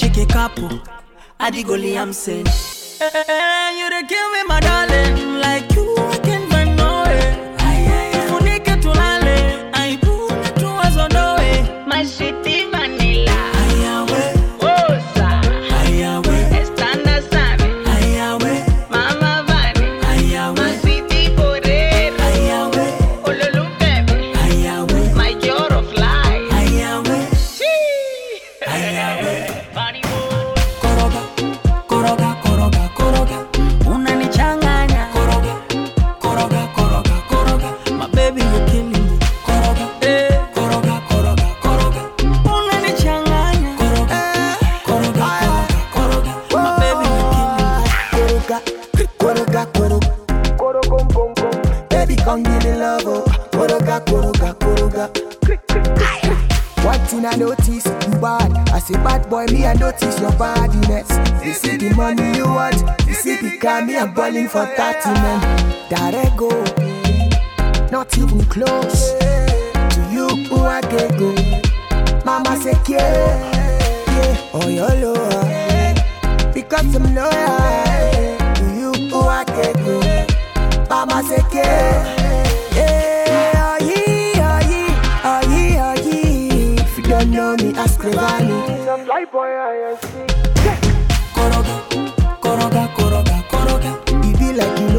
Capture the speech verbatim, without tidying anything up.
Chicky couple, Adi Goli I'm saying. Hey, hey, hey, you dey kill me, my darling. Like you, I can't find no way. Funike tulale, I put to us on the way. My city vanilla. Ayawe, Osa. ayawe, Estanda sabe. ayawe, Mama Vani. ayawe, My city porero. ayawe, Ololu baby. ayawe, My joy of life. ayawe, Chee. ayawe. Funny boy. Koroga, koroga, koroga, koroga. Unanichanganya. Koroga, koroga, koroga, koroga. My baby you killing me. Koroga, eh. Koroga, koroga, koroga. Unanichanganya. Koroga, koroga, koroga, koroga. My baby you killing me. Koroga, koroga, koroga. Baby, come give me love, oh. Koroga, koroga, koroga. One thing I notice, you bad. I say bad boy, me I notice your bodiness. This is the money you want. This is the car, me I'm balling for thirty men. There go, not even close to you, who I can go. Mama say yeah, yeah, oh your lower, because I'm loyal to you, who I can go. Mama say yeah, yeah, oh yeah, oh yeah, oh yeah, oh yeah. If you don't know me, ask Revani. Fly boy, I see. Koroga, koroga, koroga, koroga. It be like you